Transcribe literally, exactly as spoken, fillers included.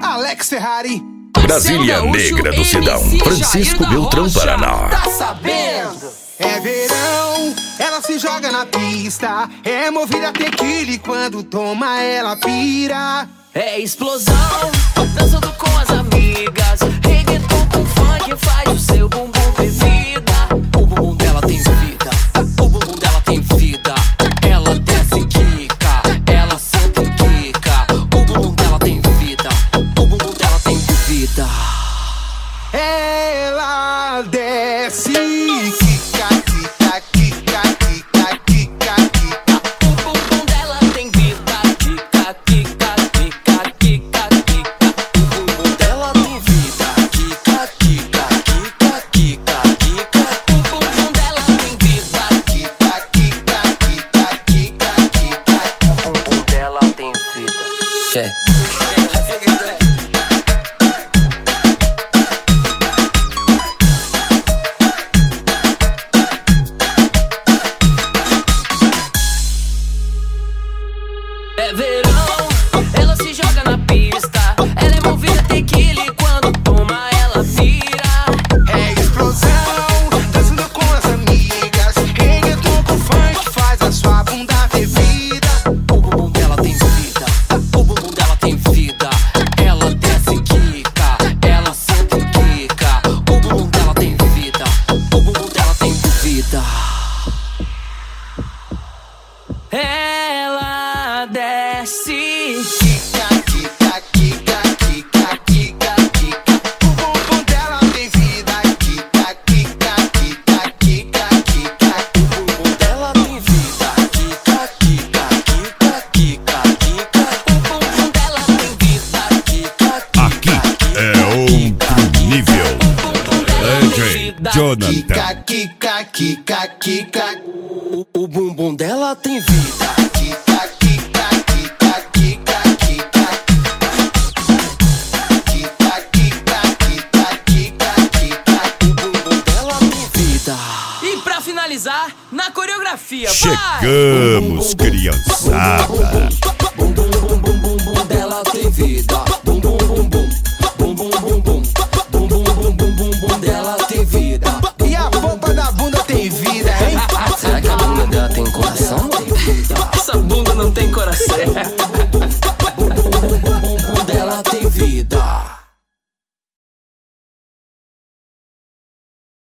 Alex Ferrari. Brasília Negra do Sidão, Francisco Beltrão, Paraná. Tá sabendo? É verão, ela se joga na pista. É movida tequila e quando toma ela pira. É explosão, dançando com as amigas. Reggaeton com funk faz o seu bumbum ter vida. O bumbum dela tem vida, o bumbum dela tem vida. Ela desce e quica, ela senta e quica. O bumbum dela tem vida, o bumbum dela tem vida. Ela desce e quica, quica, quica, quica, quica, quica. O bumbum dela tem vida, quica, quica, quica, quica, quica. O bumbum dela tem vida, quica, quica, quica, quica, quica. O bumbum dela tem vida, Quica, quica, quica, quica, quica. o bumbum dela tem vida. É. É verão, ela se joga na pista. Ela é movida tequila e quando toma ela vira. É explosão, dançando com as amigas. Reggaeton com funk faz a sua bunda ter vida. O bumbum dela tem vida, o bumbum dela tem vida. Ela desce e quica, ela senta e quica. O bumbum dela tem vida, o bumbum dela tem vida. Ela desce. Quica, quica, quica, quica, quica, quica. O bumbum dela tem vida. Quica, quica, quica, quica, quica. O bumbum dela tem vida, quica, quica, quica, quica, quica. O bumbum dela tem vida, quica, quica. Aqui é outro nível. D J Jonathan. Quica, quica, quica, quica. O, o bumbum dela tem vida. Quica, quica, quica, quica, quica. Quica, quica, quica, quica, quica. O bumbum dela tem vida. E pra finalizar, na coreografia, vai! Chegamos, criançada. Bum bum bum bum bum bum dela tem vida. Bum bum bum bum. Bum bum bum bum. Bum bum bum bum bum bum dela tem vida. E a polpa da bunda tem vida, hein? Será que a bunda dela tem coração? Essa bunda não tem coração.